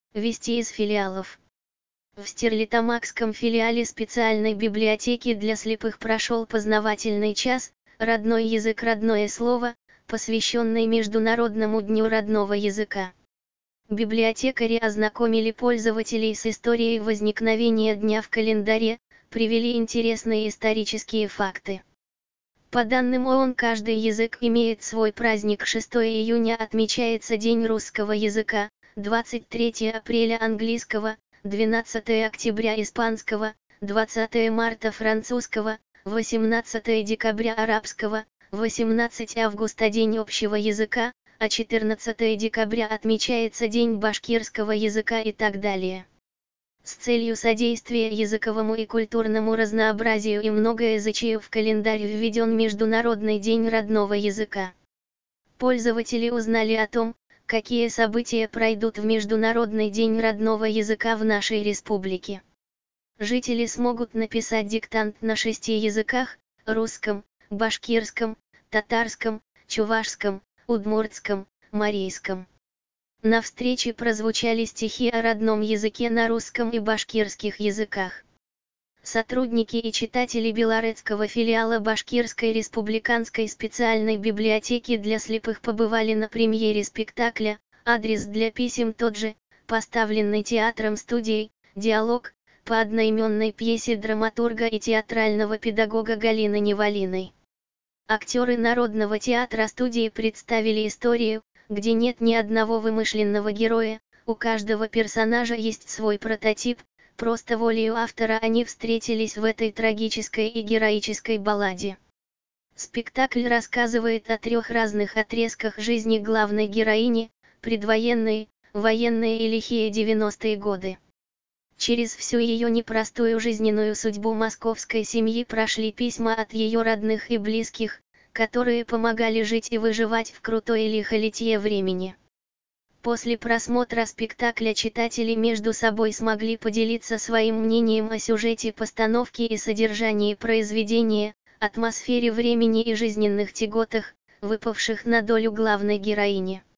Вести из филиалов. В Стерлитамакском филиале специальной библиотеки для слепых прошел познавательный час «Родной язык, родное слово», посвященный Международному дню родного языка. Библиотекари ознакомили пользователей с историей возникновения дня в календаре, привели интересные исторические факты. По данным ООН, каждый язык имеет свой праздник. 6 июня отмечается День русского языка, 23 апреля английского, 12 октября испанского, 20 марта французского, 18 декабря арабского, 18 августа День общего языка, а 14 декабря отмечается День башкирского языка и так далее. С целью содействия языковому и культурному разнообразию и многоязычию в календарь введен Международный день родного языка. Пользователи узнали о том, какие события пройдут в Международный день родного языка в нашей республике. Жители смогут написать диктант на 6 языках: русском, башкирском, татарском, чувашском, удмуртском, марийском. На встрече прозвучали стихи о родном языке на русском и башкирских языках. Сотрудники и читатели Белорецкого филиала Башкирской республиканской специальной библиотеки для слепых побывали на премьере спектакля, адрес для писем тот же, поставленный театром-студией «Диалог», по одноименной пьесе драматурга и театрального педагога Галины Невалиной. Актеры Народного театра студии представили историю, где нет ни одного вымышленного героя, у каждого персонажа есть свой прототип, просто волею автора они встретились в этой трагической и героической балладе. Спектакль рассказывает о 3 разных отрезках жизни главной героини: предвоенные, военные и лихие 90-е годы. Через всю ее непростую жизненную судьбу московской семьи прошли письма от ее родных и близких, которые помогали жить и выживать в крутой лихолетье времени. После просмотра спектакля читатели между собой смогли поделиться своим мнением о сюжете постановки и содержании произведения, атмосфере времени и жизненных тяготах, выпавших на долю главной героини.